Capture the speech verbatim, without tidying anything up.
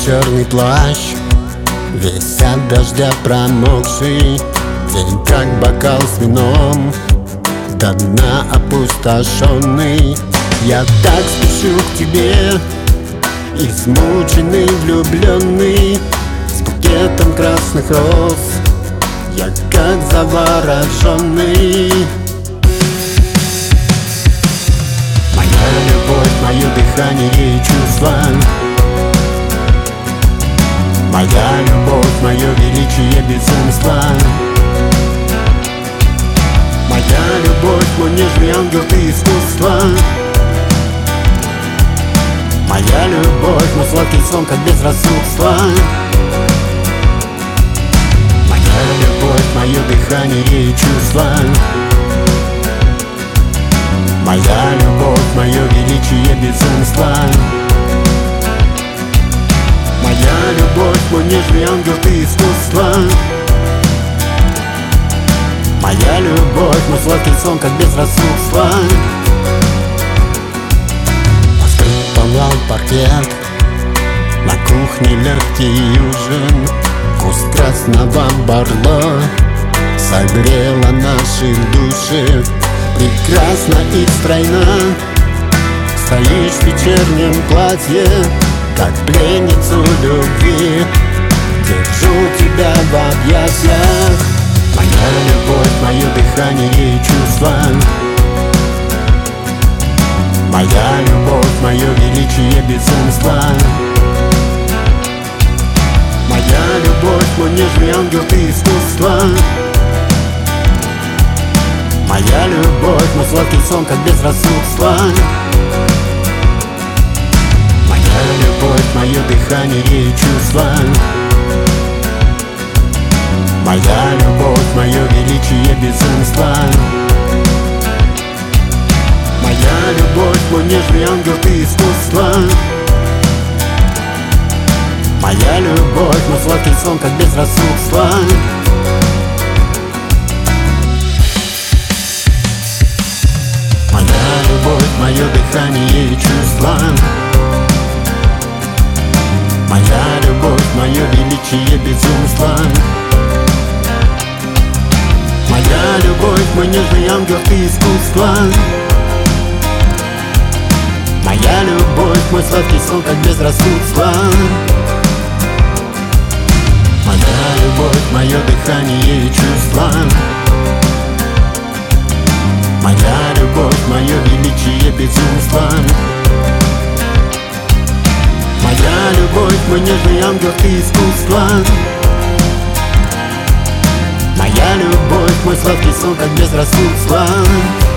черный плащ, весь от дождя промокший. День как бокал с вином, до дна опустошенный. Я так спешу к тебе, измученный, влюбленный, с букетом красных роз, я как завороженный. Моя любовь, мое дыхание и чувство, моя любовь, мое величие, безумство. Моя любовь, мой нежный ангел, ты искусство. Моя любовь, мой сладкий сон, как безрассудство. Моя любовь, мое дыхание и чувство. Моя любовь, мое величие, безумство. Моя любовь, мой нежный ангел, ты искусство. Моя любовь, мой сладкий сон, как безрассудство. Пылал паркет, на кухне легкий ужин, вкус красного барло согрела наши души. Прекрасно и стройно стоишь в вечернем платье, как пленницу любви, держу тебя в объятиях. Моя любовь, мое дыхание и чувство. Моя любовь, мое величие, безумство. Моя любовь, мой нежный ангел, ты искусство. Моя любовь, мой сладкий сон, как безрассудство. Моя любовь, мое дыхание и чувство. Моя любовь, мое величие, безумство. Моя любовь, мой нежный ангел, ты искусство. Моя любовь, мой сладкий сон, как безрассудство. Моя любовь, мое дыхание и чувство. Моя любовь, мое величие, безумство. Моя любовь, мой нежный ангел, ты искусство. Моя любовь, мой сладкий сон, как безрассудство. Моя любовь, мое дыхание и чувство. Моя любовь, мое величие, безумство. Моя любовь, мой нежный ангел, ты искусство. Моя любовь, мой сладкий сон, как безрассудство.